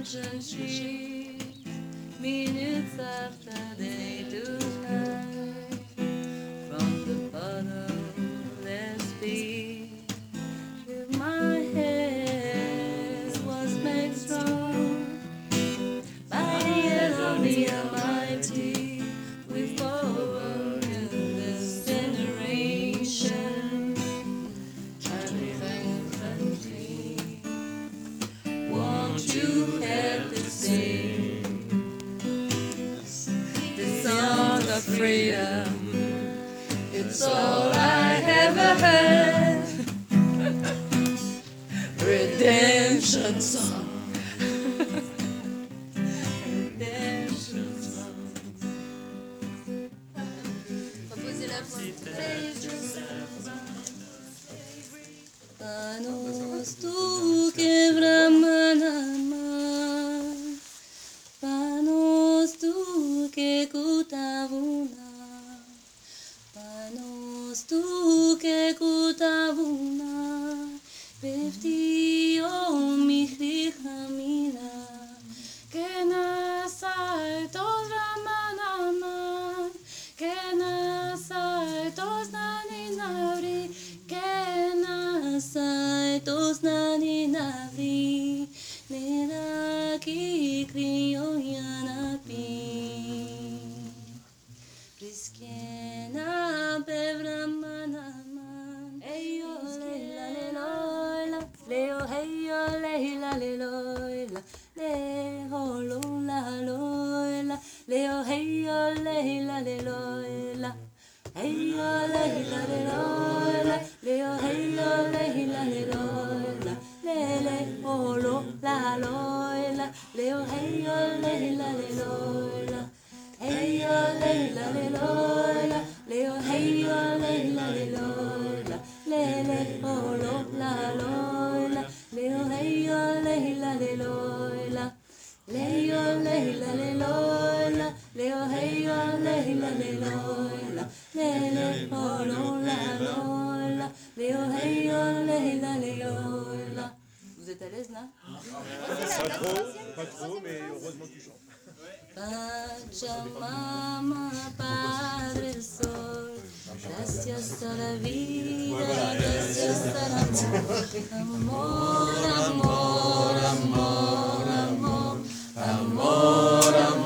redemption tree. Minutes after they do hide from the bottomless pit. If my head was made strong by the hand of the Almighty, with power in this generation, and thankfully, won't you help us sing the song of freedom? It's all I ever heard. Redemption song. Redemption song. Reposez la voix. Panos tu que brahmanama, panos tu que kutavuna, panos tu que kutavuna, befti o michri chamina, que nasai tos brahmanama, que nasai tos nani navri, que nasai tos nani navri, nera ki kriyo yanapi. Priskena bevrahmanaman, eyo leila leloila, leo heyo leila leloila, leo lola loila, leo heyo leila leloila, heyo leila leloila, leo heyo leila leloila, lele olo la loila, leo heyo leila leloila. Hey yo leila leloila, leo hey yo leila leloila, lele olo la loila, leo hey yo leila leloila, leo leila leloila, leo hey yo leila leloila, lele olo la loila, leo hey yo leila leloila. Vous êtes à l'aise là? Pas trop, mais heureusement que tu chantes. Pachamama, Padre Sol, gracias a la vida, gracias al amor, amor, amor, amor, amor, amor, amor.